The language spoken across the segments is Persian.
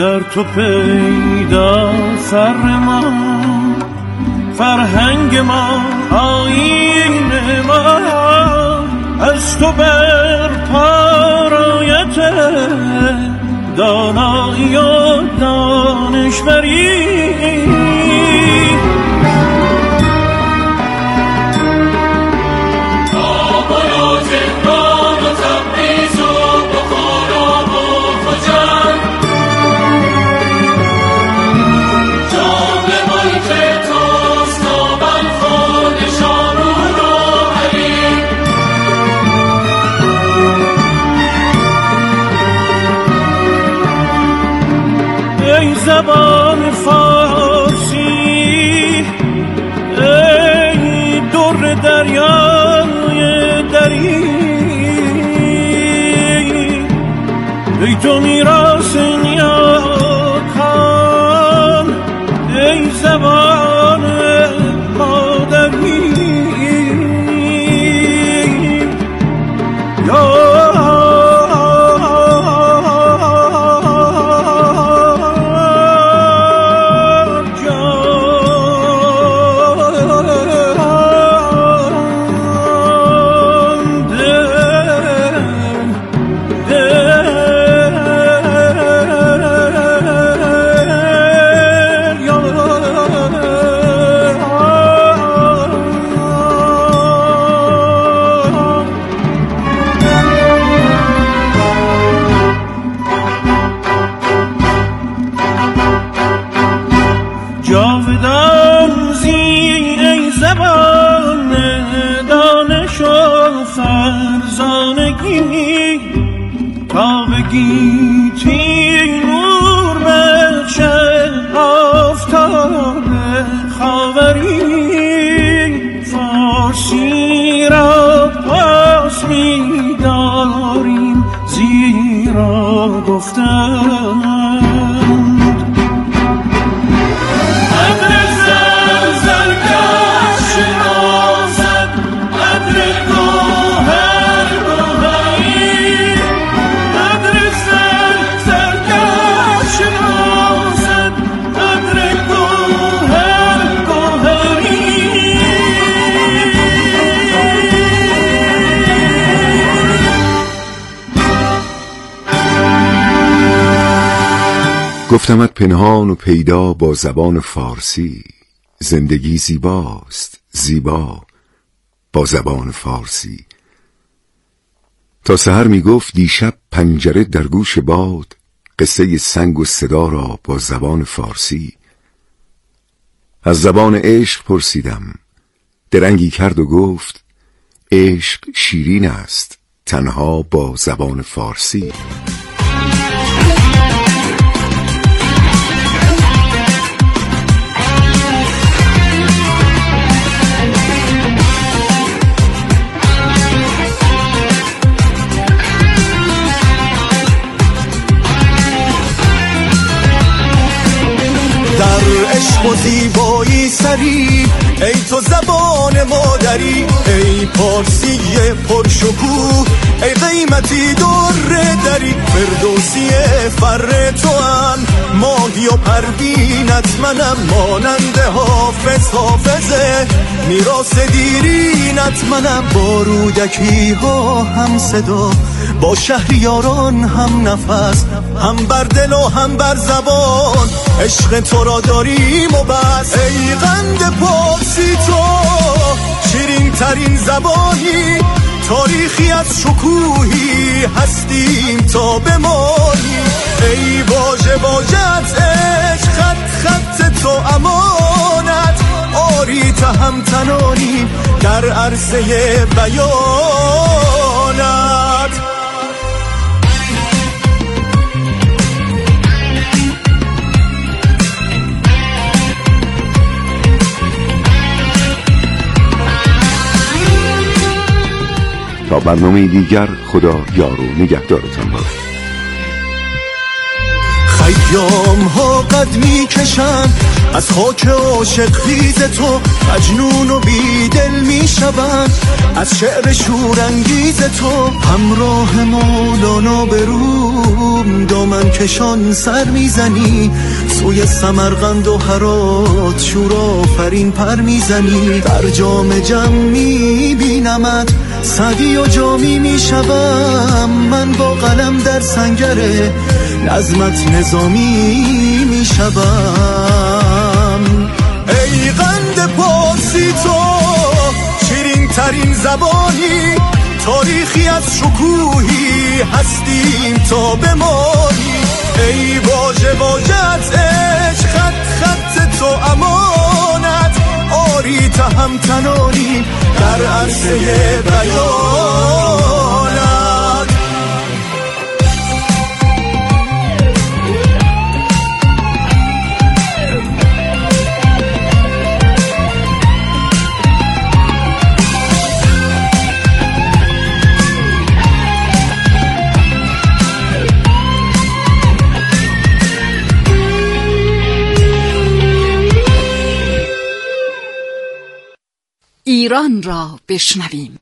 در تو پیدا فر ما، فرهنگ ما، آیین ما، از تو بر پارایت دانایی و دانشوری. زبان فارسی ای در دریای دری، ای تو میراث نیاکان، ای زبان مادری. جاودان زی ای زبان دانش و فرزانگی، تا بگیتی نور بخشه آفتاب خاوری. فارسی را پاس می داریم زیرا گفتم گفتمت پنهان و پیدا با زبان فارسی، زندگی زیباست زیبا با زبان فارسی. تا سحر می گفت دیشب پنجره در گوش باد، قصه سنگ و صدا را با زبان فارسی. از زبان عشق پرسیدم، درنگی کرد و گفت عشق شیرین است تنها با زبان فارسی. عشق و زیبایی سری، ای تو زبان مادری، ای پارسی پرشکوه، ای قیمتی در دری. فردوسی فر تو هم، ماهی و پروینت منم، مانند حافظه میراث دیرینت منم. با رودکی ها هم صدا، با شهریاران هم نفس، هم بر دل و هم بر زبان، عشق تو را داریم و بس. ای قند پارسی تو شیرین ترین زبانی، تاریخی از شکوهی هستیم تا بمانی. ای واژه واژت عشق، خط تو امانت، آری تهمتنانی در عرصه بیانت. تا برنامه دیگر خدا یار و نگهدارتان باشد. خیام ها قد می کشن از خاک عاشق خیز تو مجنون و بیدل میشوم، از شعر شورانگیز تو همراه مولانا به روم دامن کشان سر میزنی، سوی سمرقند و هرات شورآفرین پر میزنی، در جام جم میبینمت سعدی و جامی میشوم، من با قلم در سنگر نظمت نظامی میشوم. ای قند پارسی تو شیرین ترین زبانی، تاریخی از شکوهی هستیم تا بمانی، ای واژه واژه‌ات عشق خط خط تو امانت، آری تهمتنانی در عرصه بیانت. ایران را بشنویم.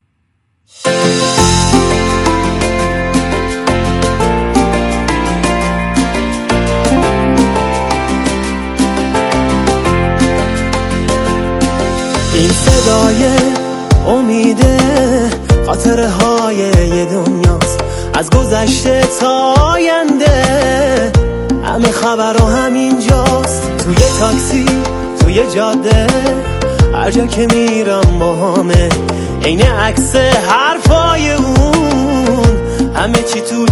این صدای امیده خاطره های یه دنیاست، از گذشته تا آینده همه خبرها همینجاست، توی تاکسی توی جاده هر جا که میرم با همه عین عکس حرفای اون، همه چی تو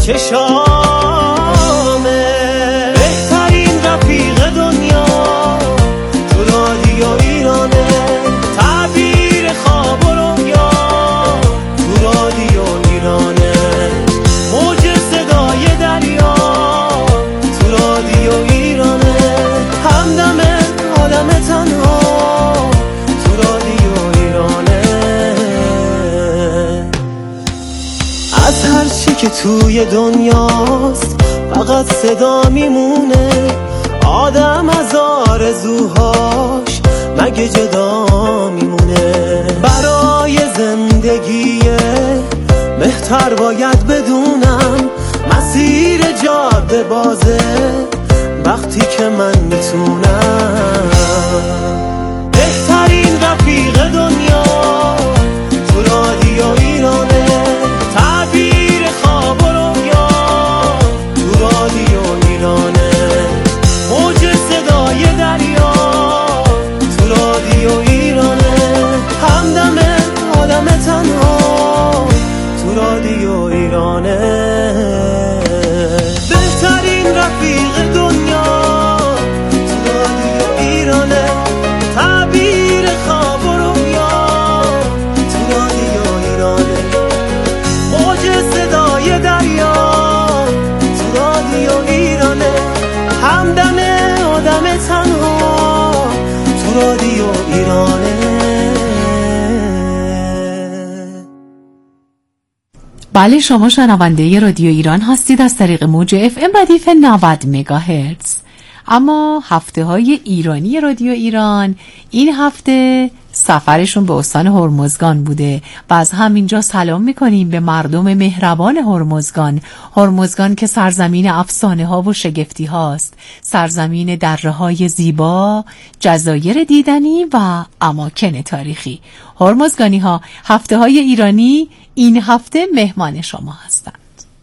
چشامه. بهترین رفیق دنیا تو رادیو ایرانه، تعبیر خواب و رویا تو رادیو ایرانه، موج صدای دریا تو رادیو ایرانه، همدم آدم تنها هر چی که توی دنیاست فقط صدا میمونه، آدم از آرزوهاش مگه جدا میمونه، برای زندگی بهتر باید بدونم مسیر جاده بازه وقتی که من میتونم. بهترین رفیق دنیا تو رادیو ایرانه، تعبیر خواب و رویا تو رادیو ایرانه، موج صدای دریا تو رادیو ایرانه، همدم آدم تنها تو رادیو ایرانه. بهترین رفیق دنیا تو رادیو ایرانه، تعبیر خواب و رویا تو رادیو ایرانه، موج صدای دریا تو رادیو ایرانه، همدم آدم تنها تو رادیو ایرانه. بله، شما شنونده رادیو ایران هستید از طریق موج FM ردیف 90 مگاهرتز. اما هفته های ایرانی رادیو ایران این هفته سفرشون به استان هرمزگان بوده و از همینجا سلام میکنیم به مردم مهربان هرمزگان که سرزمین افسانه ها و شگفتی هاست، سرزمین دره های زیبا، جزایر دیدنی و اماکن تاریخی. هرمزگانی ها هفته های ایرانی این هفته مهمان شما هستند.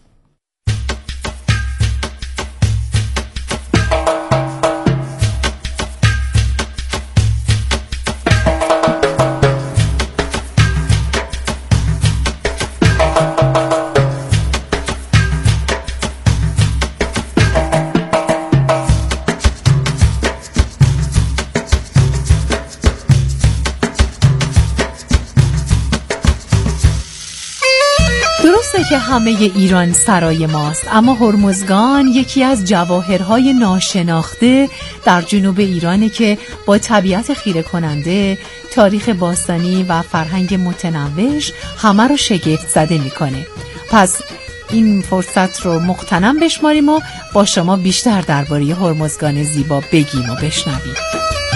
که همه ایران سرای ماست، اما هرمزگان یکی از جواهرهای ناشناخته در جنوب ایرانه که با طبیعت خیره کننده، تاریخ باستانی و فرهنگ متنوعش همه رو شگفت زده میکنه. پس این فرصت رو مغتنم بشماریم و با شما بیشتر درباره هرمزگان زیبا بگیم و بشنویم.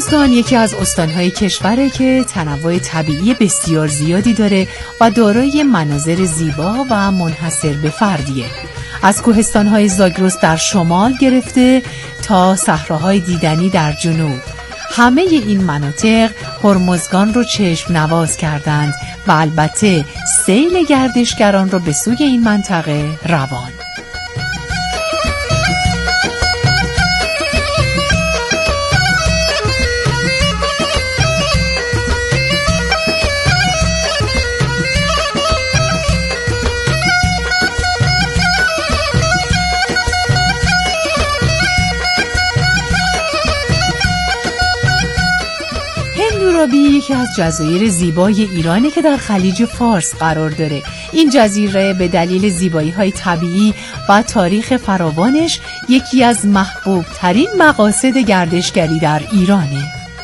هرمزگان یکی از استانهای کشوره که تنوع طبیعی بسیار زیادی داره و دارای مناظر زیبا و منحصر به فردیه. از کوهستانهای زاگرس در شمال گرفته تا صحراهای دیدنی در جنوب، همه این مناطق هرمزگان رو چشم نواز کردند و البته سیل گردشگران رو به سوی این منطقه روان. هندورابی یکی از جزایر زیبای ایرانه که در خلیج فارس قرار داره. این جزیره به دلیل زیبایی‌های طبیعی و تاریخ فراوانش یکی از محبوب ترین مقاصد گردشگری در ایرانه.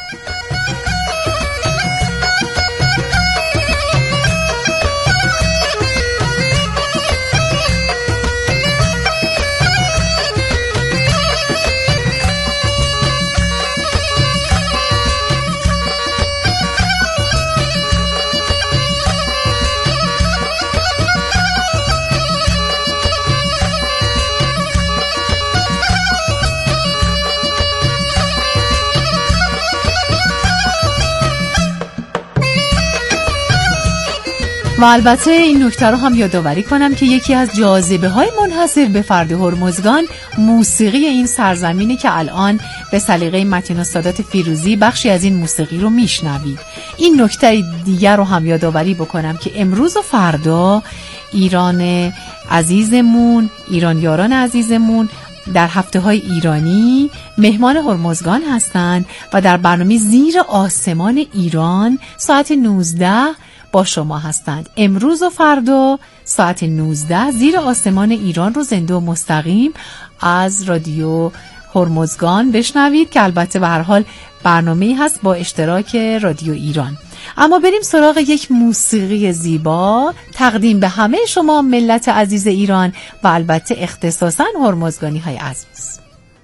و البته این نکته رو هم یادآوری کنم که یکی از جاذبه‌های منحصر به فرد هرمزگان موسیقی این سرزمینه که الان به سلیقه متین و سادات فیروزی بخشی از این موسیقی رو میشنوید. این نکته دیگر رو هم یادآوری بکنم که امروز و فردا ایران عزیزمون، ایران یاران عزیزمون در هفته‌های ایرانی مهمان هرمزگان هستند و در برنامه زیر آسمان ایران ساعت 19 با شما هستند. امروز و فردا ساعت 19 زیر آسمان ایران رو زنده و مستقیم از رادیو هرمزگان بشنوید که البته به هر حال برنامه‌ای هست با اشتراک رادیو ایران. اما بریم سراغ یک موسیقی زیبا تقدیم به همه شما ملت عزیز ایران و البته اختصاصاً هرمزگانی‌های عزیز.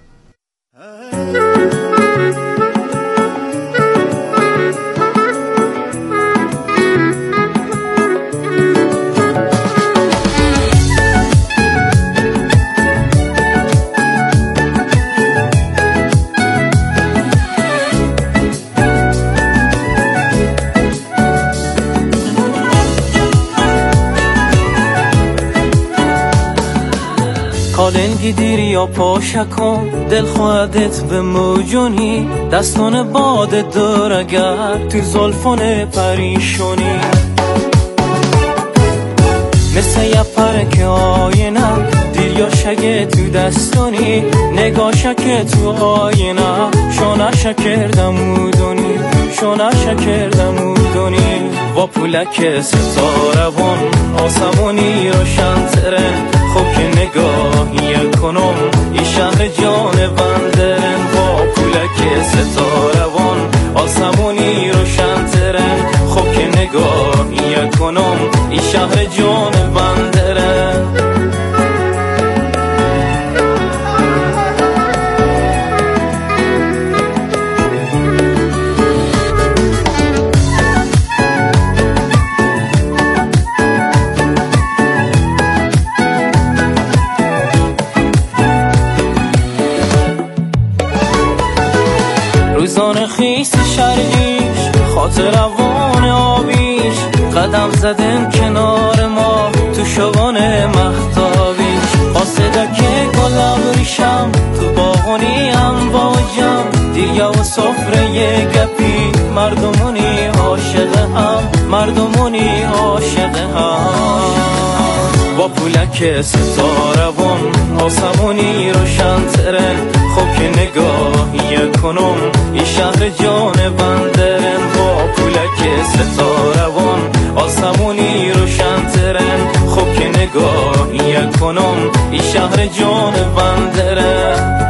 کالنگی دیری یا پاشکم دل خواهدت به موجونی دستان باد دور اگر تو زلفان پریشونی مثل یه پرک آینه دیر یا شگه تو دستونی نگاه شکه تو آینه شونه شکردم مودونی شونه شکردم مودونی و پولک ستارون آسمونی روشن ترن خوب که نگاهی کنم این شهر جان بندرن با پولک ستارون آسمونی روشن ترن خوب که نگاهی کنم این شهر جان بندرن روزان خیس شرقیش خاطر روان آبیش قدم زدم کنار ما تو شوان مختابیش قاصده که گلم ریشم تو باغونی هم باجم دیگه و صفره گپی مردمونی عاشق هم مردمونی عاشق هم با پولک ستارون آسمونی روشن ترن خوب که نگاهی کنم این شهر جان بندرن با پولک ستارون آسمونی روشن ترن خوب که نگاهی کنم این شهر جان بندرن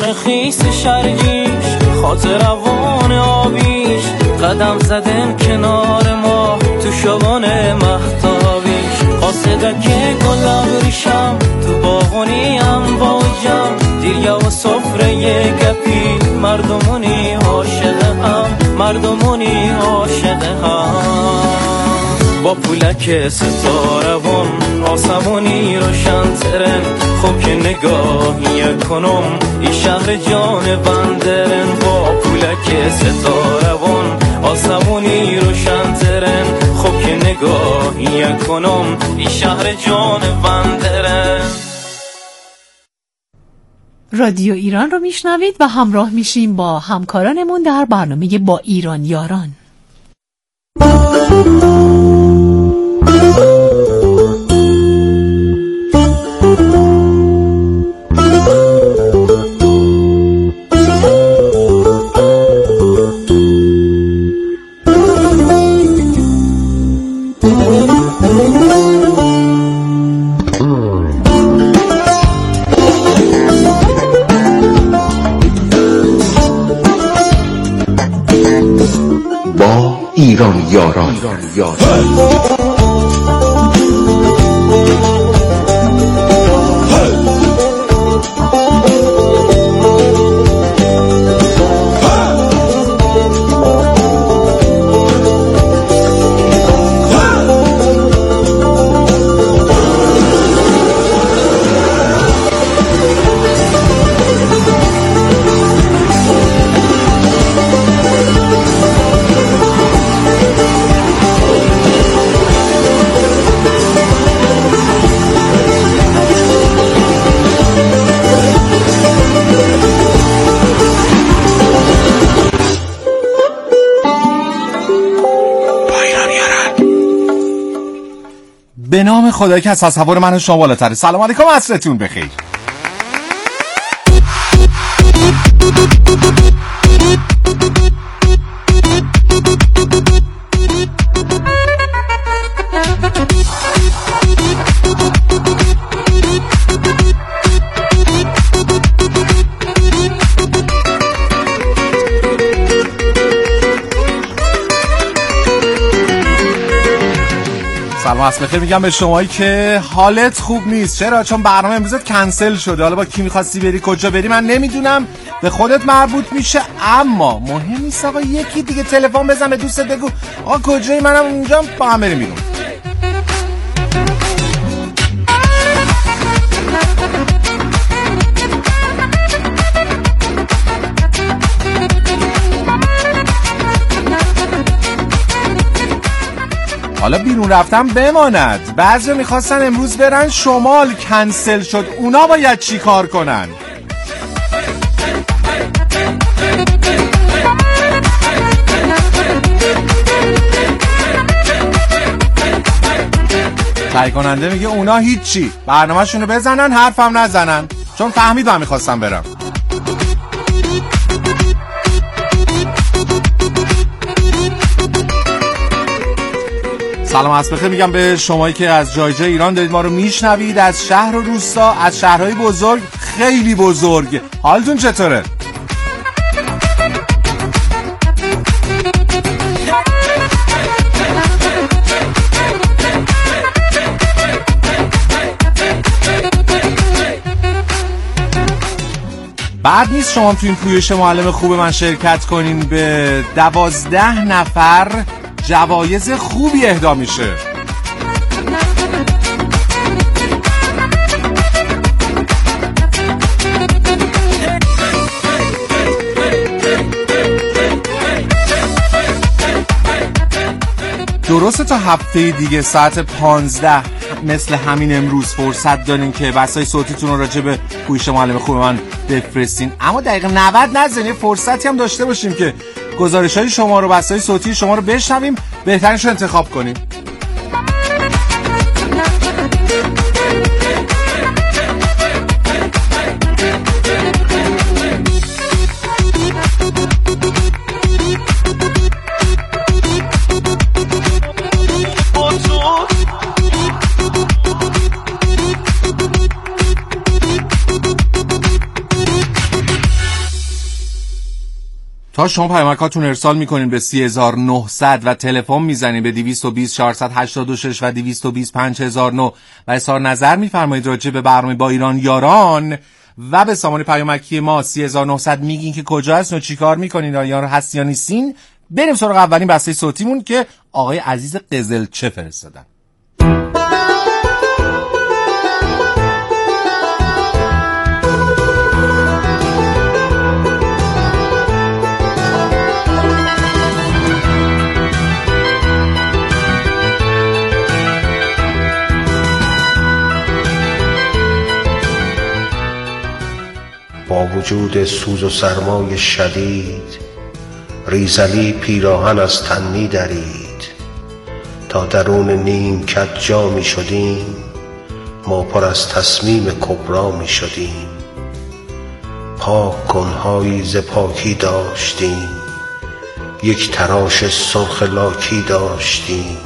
باران خیس شرگیش خاطر روان آبیش قدم زدن کنار ما تو شبان مهتابیش قاصده که گل ابریشم تو باغونی هم باجم دیگه و صفره گپی مردمونی عاشق هم مردمونی عاشق هم با پولک ستاره‌وم آسمونی روشن ترن خوب که نگاهی کنم این شهر جان بندرن با پولک ستاره‌وم آسمونی روشن ترن خوب که نگاهی کنم این شهر جان بندرن. رادیو ایران رو میشنوید و همراه میشیم با همکارانمون در برنامه با ایران یاران. با ایران یاران به نام خدایی که از تصور من و شما بالاتره. سلام علیکم، عصرتون بخیر. سلام عصر بخیر میگم به شمایی که حالت خوب نیست. چرا؟ چون برنامه امروزت کنسل شده. حالا با کی می‌خواستی بری، کجا بری من نمیدونم، به خودت مربوط میشه، اما مهم نیست. آقا یکی دیگه تلفن بزن به دوستت بگو آقا کجایی، منم اونجام، با هم بریم بیرون. حالا بیرون رفتن بماند، بعضی میخواستن امروز برن شمال، کنسل شد. اونا باید چی کار کنن؟ تهیه کننده میگه اونا هیچی، برنامه شونو بزنن حرفم نزنن، چون فهمید من میخواستم برم. سلام عصر بخیر میگم به شمایی که از جای جای ایران دارید ما رو میشنوید، از شهر و روستا، از شهرهای بزرگ، خیلی بزرگ. حالتون چطوره؟ بعد نیست شما تو این پویش معلم خوب من شرکت کنین، به 12 نفر جوایز خوبی اهدا میشه. درسته تا هفته دیگه ساعت 15 مثل همین امروز فرصت دارین که بسای صوتیتون رو راجع به پویش معلم خوب من بفرستین، اما دقیقه 90 نزنین. فرصتی هم داشته باشیم که گزارش‌های شما رو، بسای صوتی شما رو بشنویم، بهترینش رو انتخاب کنیم. تا شما پیامکاتون ارسال میکنین به 3900 و تلفن میزنین به 220 486 و 220 5009 و اظهار نظر میفرمایید راجع به برنامه با ایران یاران و به سامان پیامکی ما 3900 میگین که کجا هستین و چیکار میکنین، یار هست یا نیستین. بریم سراغ اولین بسته صوتیمون که آقای عزیز قزلچه فرستادن. با وجود سوز و سرمای شدید ریزلی پیراهن از تن می درید. تا درون نیمکت جا می شدیم ما پر از تصمیم کبرا می شدیم. پاک کنهایی ز پاکی داشتیم، یک تراش سرخ لاکی داشتیم.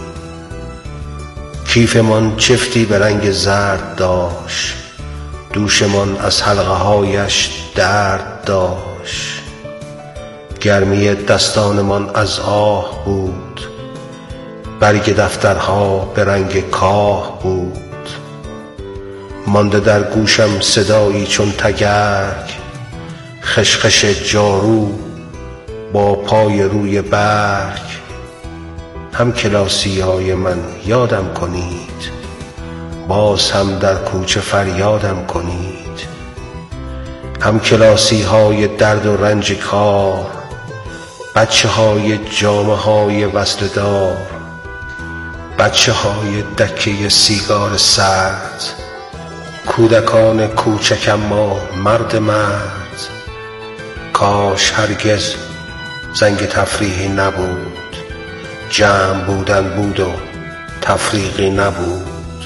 کیفمان چفتی به رنگ زرد داشت، دوشمان از حلقه هایش درد داشت. گرمی دستانمان از آه بود، برگ دفترها به رنگ کاه بود. مانده در گوشم صدایی چون تگرگ، خشخش جارو با پای روی برگ. هم کلاسی های من یادم کنید، باز هم در کوچه فریادم کنید. هم کلاسی های درد و رنج کار، بچه های جامه های وصل دار، بچه های دکه سیگار سرد. کودکان کوچک اما مرد مرد. کاش هرگز زنگ تفریحی نبود، جمع بودن بود و تفریقی نبود.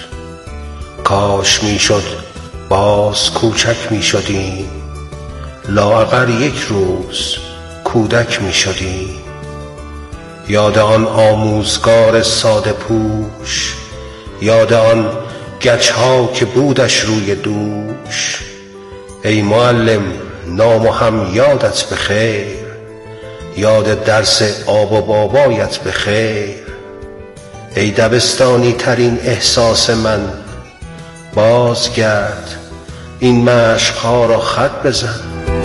کاش میشد باز کوچک میشدیم، لااقل یک روز کودک میشدیم. یاد آن آموزگار ساده پوش، یاد آن گچ ها که بودش روی دوش. ای معلم نام و هم یادت بخیر، یاد درس آب و بابایت بخیر. ای دبستانی ترین احساس من، بازگرد این مشق‌ها را خط بزن.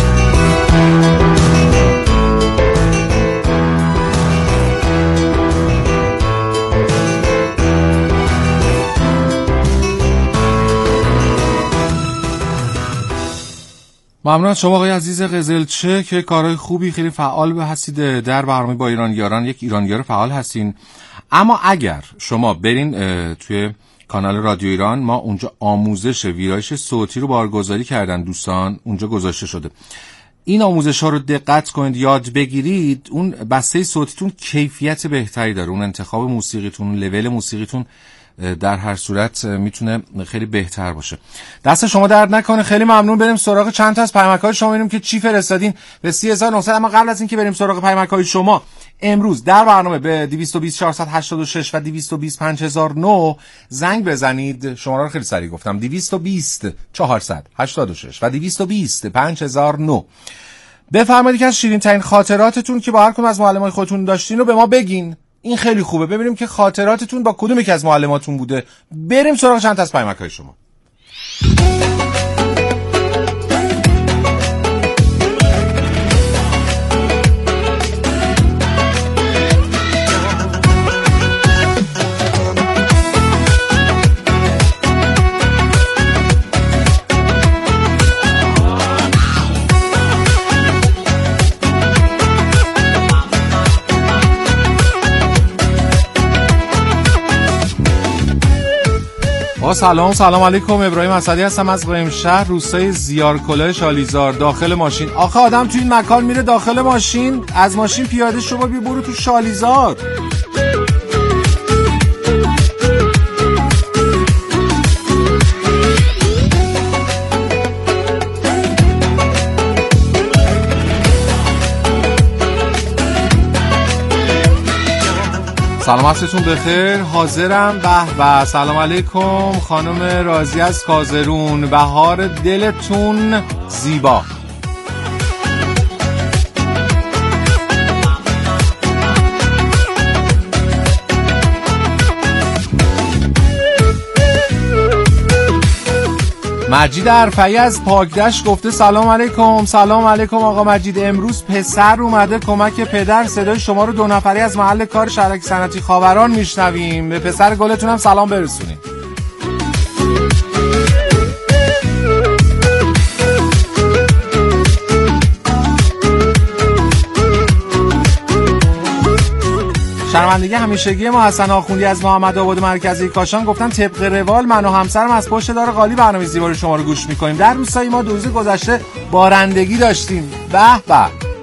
ممنون از شما آقای عزیز قزلچه که کارهای خوبی خیلی فعال هستید در برنامه با ایران یاران، یک ایرانیار فعال هستین. اما اگر شما برین توی کانال رادیو ایران، ما اونجا آموزش ویرایش صوتی رو بارگذاری کردن دوستان، اونجا گذاشته شده. این آموزش ها رو دقت کنید، یاد بگیرید. اون بسته صوتیتون کیفیت بهتری داره، اون انتخاب موسیقیتون، لول موسیقیتون در هر صورت میتونه خیلی بهتر باشه. دست شما درد نکنه، خیلی ممنون. بریم سراغ چند تا از پیامک‌های شما ببینیم که چی فرستادین به 3900. اما قبل از این که بریم سراغ پیامک‌های شما، امروز در برنامه به 220 486 و 220 5009 زنگ بزنید. شماره رو خیلی سریع گفتم، 220 486 و 220 5009. بفرمایید که از شیرین ترین خاطراتتون که با هر کدوم از معلمای خودتون داشتین رو به ما بگین. این خیلی خوبه، ببینیم که خاطراتتون با کدوم یکی از معلماتون بوده. بریم سراغ چند تا از پیامک‌های شما. سلام علیکم. ابراهیم اسدی هستم از قم شهر، روستای زیارکلاه شالیزار. داخل ماشین. آخه آدم تو این مکان میره داخل ماشین، از ماشین پیاده شما بی برو تو شالیزار. سلام عصرتون بخیر. حاضرم. و سلام علیکم خانم رازی از کازرون. بهار دلتون زیبا. مجید عرفایی از پاکدشت گفته سلام علیکم. سلام علیکم آقا مجید. امروز پسر اومده کمک پدر، صدای شما رو 2 نفری از محل کار شرک صنعتی خاوران میشنویم. به پسر گلتون هم سلام برسونید. شرمندگی همیشگی ما حسن آخوندی از محمد آباد مرکزی کاشان گفتن طبق روال من و همسرم از پشت دار قالی برنامه زیبا شما رو گوش میکنیم. در روستای ما 2 روز گذشته بارندگی داشتیم. به به.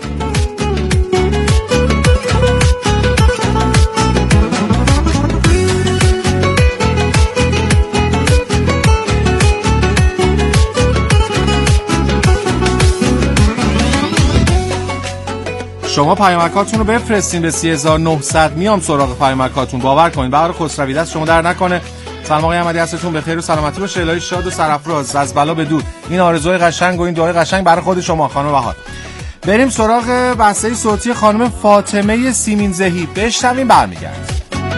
شما پیامکاتون رو بفرستین به 3900 میام سراغ پیامکاتون. باور کنید بهار خسروی دست شما در نکنه. سلام آقای احمدی، هستون به خیر و سلامتی باشه. الهی شاد و سرافراز، از بلا به دور. این آرزوی قشنگ و این دعای قشنگ برای خود شما خانم بهار. بریم سراغ بحثه صوتی خانم فاطمه سیمین زهی. بشنویم برمیگردیم.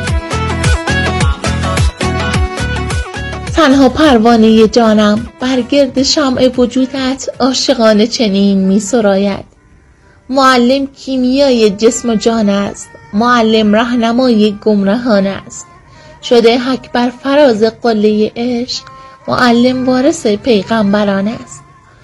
تنها پروانه جانم بر گرد شمع وجودت عاشقانه چنین می سراید. معلم کیمیای جسم و جان است، معلم راهنمای گمراهان است. شده حک بر فراز قله عشق، معلم وارث پیغمبران است.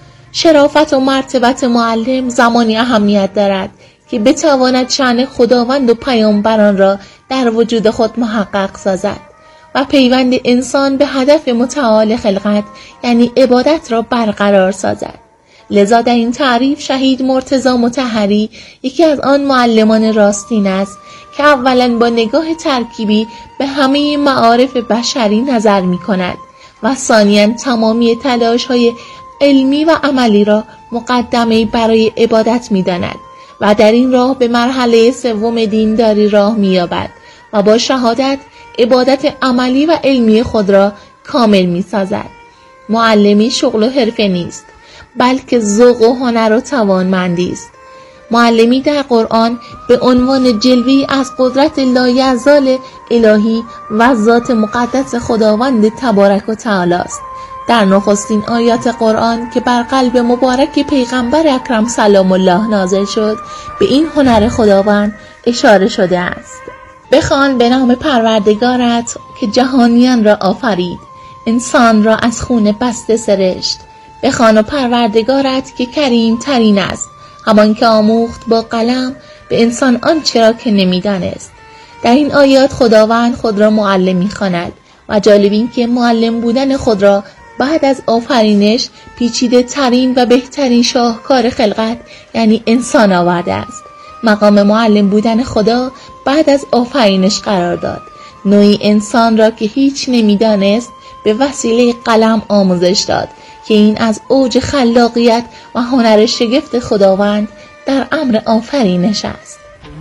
شرافت و مرتبت معلم زمانی اهمیت دارد که بتواند شأن خداوند و پیامبران را در وجود خود محقق سازد و پیوند انسان به هدف متعال خلقت یعنی عبادت را برقرار سازد. لذا در این تعریف شهید مرتضی مطهری یکی از آن معلمان راستین است که اولا با نگاه ترکیبی به همه معارف بشری نظر می کند و ثانیاً تمامی تلاش‌های علمی و عملی را مقدمه برای عبادت می داند و در این راه به مرحله 3 دینداری راه می یابد و با شهادت عبادت عملی و علمی خود را کامل می سازد. معلمی شغل و حرفه نیست، بلکه ذوق و هنر و توانمندی است. معلمی در قرآن به عنوان جلوه‌ای از قدرت لایزال الهی و ذات مقدس خداوند تبارک و تعالی است. در نخستین آیات قرآن که بر قلب مبارک پیغمبر اکرم سلام الله نازل شد به این هنر خداوند اشاره شده است. بخوان به نام پروردگارت که جهانیان را آفرید، انسان را از خون بسته سرشت. بخوان و پروردگارت که کریم ترین است، همان که آموخت با قلم به انسان آنچه را که نمیدانست. در این آیات خداوند خود را معلم می‌خواند و جالب این که معلم بودن خود را بعد از آفرینش پیچیده ترین و بهترین شاهکار خلقت یعنی انسان آورده است. مقام معلم بودن خدا بعد از آفرینش قرار داد. نوعی انسان را که هیچ نمیدانست به وسیله قلم آموزش داد که این از اوج خلاقیت و هنر شگفت خداوند در امر آفرینش است.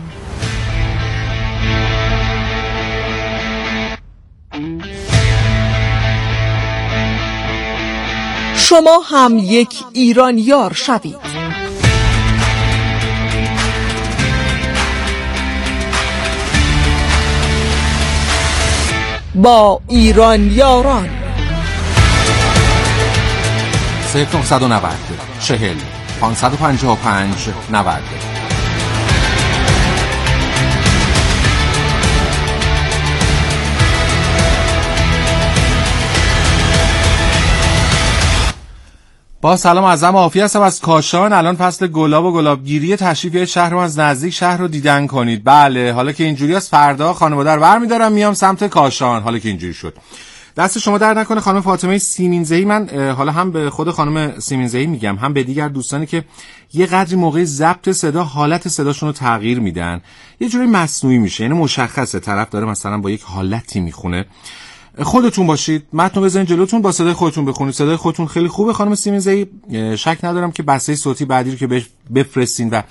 شما هم یک ایرانیار شوید. با ایرانیاران 0990 40 555 90. با سلام عرض عافیت هستم از کاشان. الان فصل گلاب و گلابگیری، تشریف یه شهر رو از نزدیک شهر رو دیدن کنید. بله حالا که اینجوری است فردا خانواده رو برمی‌دارم میام سمت کاشان. حالا که اینجوری شد دست شما درد نکنه خانم فاطمه سیمینزهی. من حالا هم به خود خانم سیمینزهی میگم هم به دیگر دوستانی که یه قدری موقع ضبط صدا حالت صداشون رو تغییر میدن، یه جوری مصنوعی میشه، یعنی مشخصه طرف داره مثلا با یک حالتی میخونه. خودتون باشید، متن رو بزنید جلوتون، با صدای خودتون بخونید. صدای خودتون خیلی خوبه خانم سیمینزهی. شک ندارم که بسته صوتی بعدی رو که بفرستین و